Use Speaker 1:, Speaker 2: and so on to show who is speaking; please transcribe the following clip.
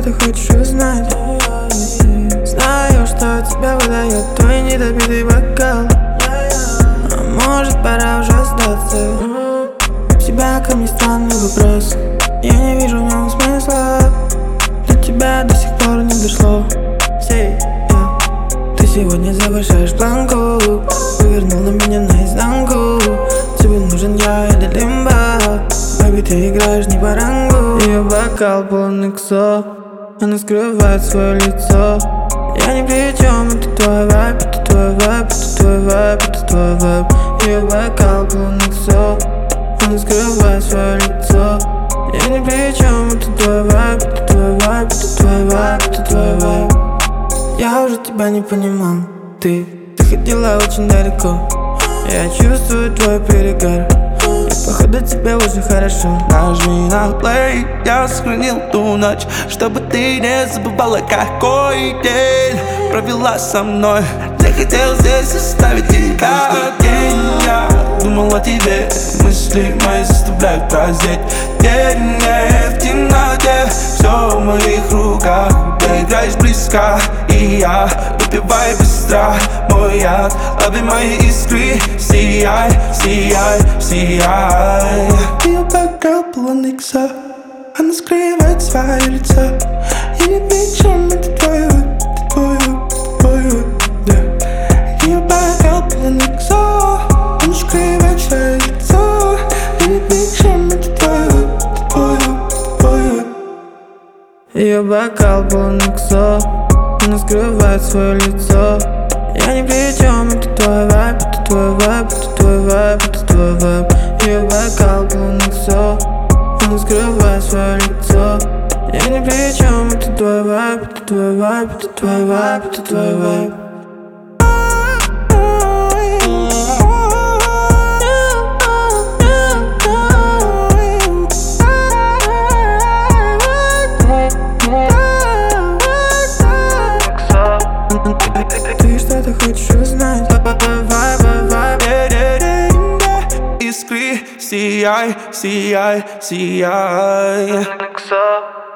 Speaker 1: что ты хочешь узнать. Знаю, что тебя выдает твой недопитый бокал. А может, пора уже сдаться. У тебя ко мне странный вопрос, я не вижу в нем смысла. До тебя до сих пор не дошло. Ты сегодня завышаешь планку, повернул на меня наизнанку. Тебе нужен я или лимба, baby, ты играешь не по рангу. Ее бокал полон иксо, она скрывает свое лицо. Я ни при чем, это твой вайб, это твой вайб, это твой вайб, это твой вайб. Ее бокал полон иксо, она скрывает свое лицо. Я ни при чем, это твой вайб, это твой вайб, это твой вайб, это твой вайб. Я уже тебя не понимал, ты ходила очень далеко. Я чувствую твой перегар, и походу тебе уже хорошо.
Speaker 2: Нажми на плей, я сохранил ту ночь, чтобы ты не забывала, какой день провела со мной. Я хотел здесь оставить тебя день. Я думал о тебе, мысли мои заставляют прозреть. День в темноте, все в моих руках. Ты играешь близко, и я выпиваю быстро мой яд. Лови мои искры, сияй, сияй, сияй. Ее бокал полон икса, она скрывает свое лицо. Я не причем, это твой выбор, это твой выбор, да. Ее бокал полон икса, она скрывает свое лицо. Я не причем, это твой выбор, это твой выбор.
Speaker 1: Ее бокал полон иксо, она скрывает свое лицо. Я ни при чем, это твой вайб, это твой вайб, это твой вайб, это твой вайб. Ее бокал полон иксо, она скрывает свое лицо. Я ни при чем, это твой вайб, это твой вайб, это твой вайб, это твой вайб. Ты что-то хочешь узнать?
Speaker 2: Искры, сияй, сияй, сияй.